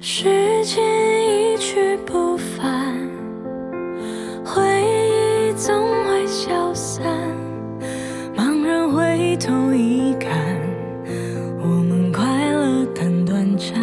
时间一去不返，回忆总会消散。茫然回头一看，我们快乐但短暂。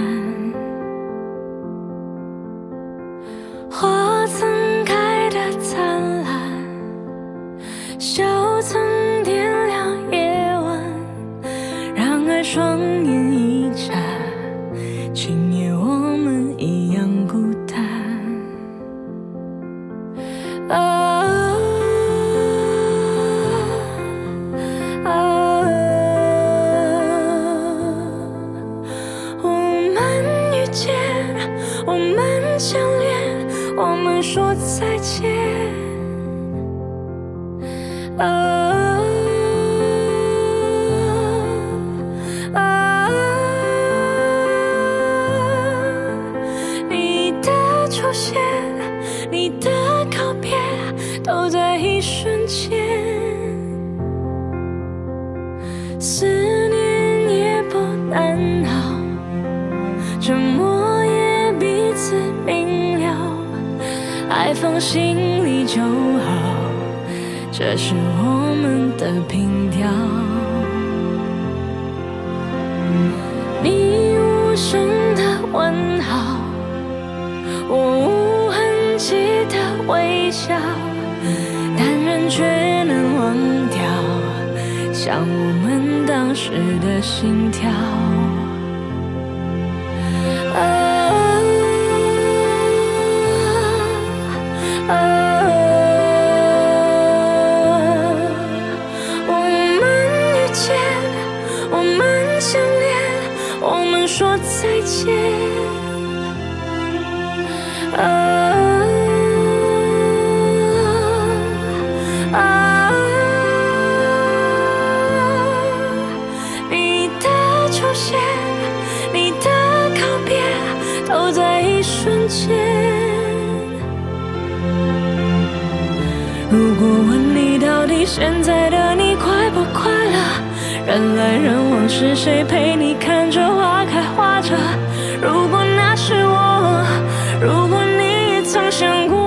花曾开得灿烂，笑曾点亮夜晚。然而双眼一眨，今夜我们一样孤单。我们遇见，我们相恋，我们说再见。你的出现，你的告别，都在一瞬间。思念也不难熬，沉默也彼此明了。爱放心里就好，这是我们的凭条。你无声的问好，我无痕迹的微笑，但人却能忘掉像我们当时的心跳。我们相恋，我们说再见。你的出现，你的告别，都在一瞬间。如果问你到底现在的你快不快乐？人来人往，是谁陪你看着花开花着？如果那是我，如果你也曾想过，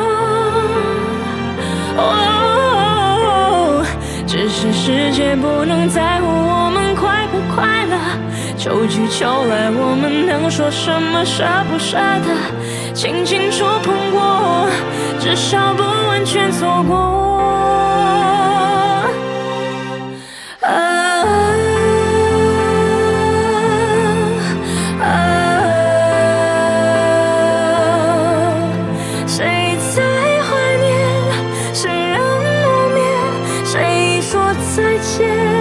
只是世界不能在乎我们快不快乐。秋去秋来，我们能说什么舍不舍得？轻轻触碰过，至少不完全错过。谁在怀念？谁让磨灭？谁说再见？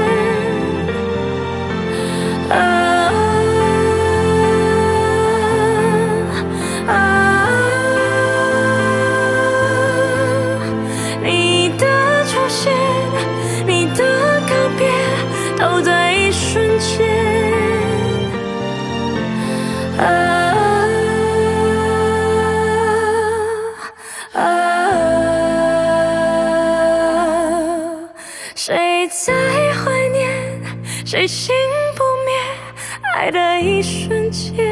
你的出现，你的告别，都在一瞬间。谁在怀念？谁心不灭？爱的一瞬间。